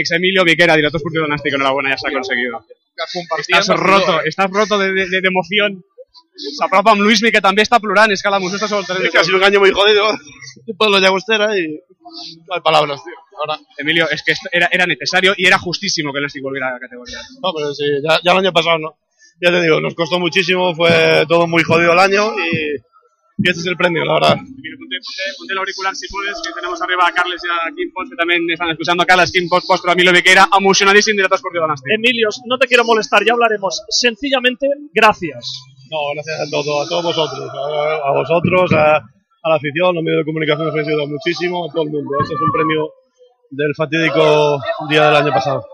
Emilio Viquera, director esportiu Nàstic, enhorabuena, ya se ha conseguido. Estás roto de emoción. S'apropa amb Luismi, que també està plorant, és que l'emoció està sobre el terreny. Es que ha sido un año muy jodido. Pueblo Llagostera y no hay palabras, tío. Ahora... Emilio, es que era necesario y era justísimo que el Nàstic volviera a la categoría. No, pero sí, ya el año pasado no. Ya te digo, nos costó muchísimo, fue todo muy jodido el año y este es el premio, la verdad. Ponte el auricular si puedes, que tenemos arriba a Carles y a Quim Pons, que también están escuchando. Carles, Quim Pons, pero Emilio Viquera, emocionadísimo, director esportiu Nàstic. Emilio, no te quiero molestar, ya hablaremos. Sencillamente, gracias. No, gracias a todos vosotros, a vosotros, a la afición, los medios de comunicación nos han ayudado muchísimo, a todo el mundo. Este es un premio del fatídico día del año pasado.